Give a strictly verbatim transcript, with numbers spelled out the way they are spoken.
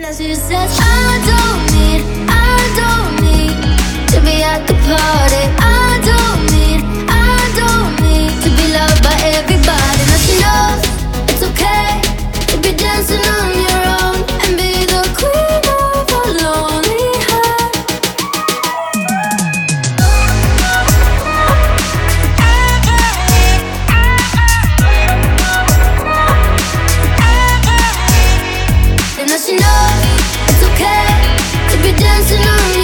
Now she says I don't need, I don't need to be at the party. I don't need, I don't need to be loved by everybody. Now she knows it's okay to be dancing on your own and be the queen of a lonely heart. And now she knows it's okay to be dancing on your own.